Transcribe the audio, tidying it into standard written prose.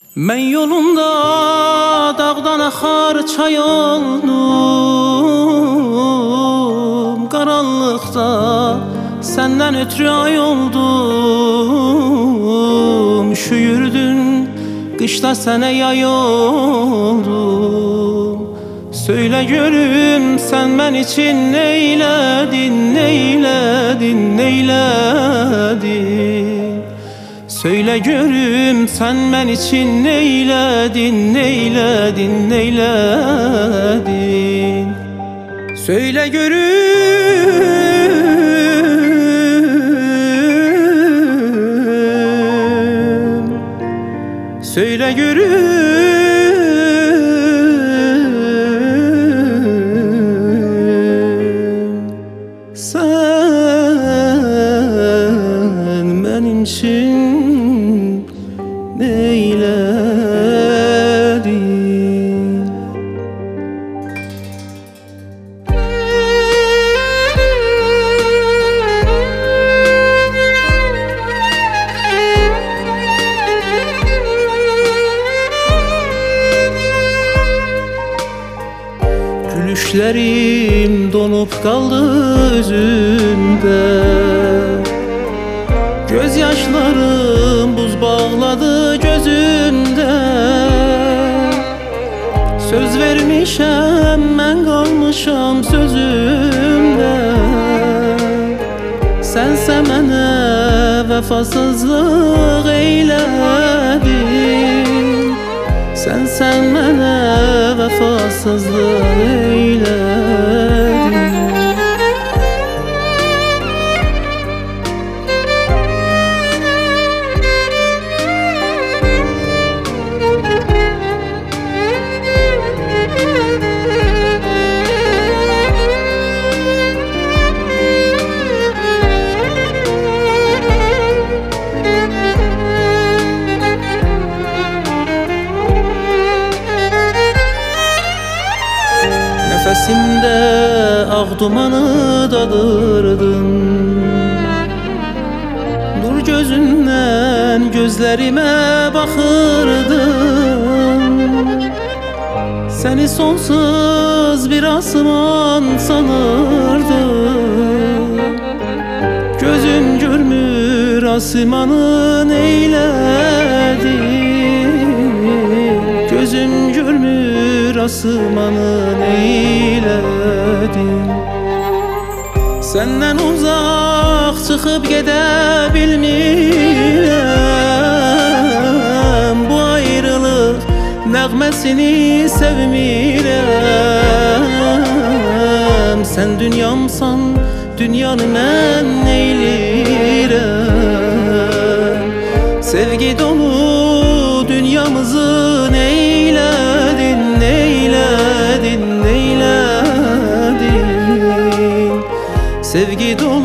Ben yolunda dağdan akar çay oldum, karanlıkta senden ötürü ay oldum. Şu yürüdün kışta sene yay oldum. Söyle görüm sen ben için neyledin, neyledin, neyledin? Söyle görüm sen ben için neyledin, neyledin, neyledin? Söyle görüm, söyle görüm. Sen benim için neyledin? Gülüşlerim donup kaldı özümde, gözyaşlarım buz bağladı gözünde. Söz vermişem ben kalmışam sözümde. Sense mənə vefasızlık eyledin, sense mənə vefasızlık eyledin. Nefesimde ağ dumanı dadırdın, nur gözünden gözlerime bakırdın. Seni sonsuz bir asman sanırdım. Gözüm görmür asmanı neyledin? Gözüm görmür asmanı neyledin? Senden uzak çıkıp gidebilmirəm. Bu ayrılık nəğməsini sevmirəm. Sen dünyamsan dünyanı mən neylirəm? Sevgi dolu dünyamızı neyledin, neyledin, neyledin? Sevgi dolu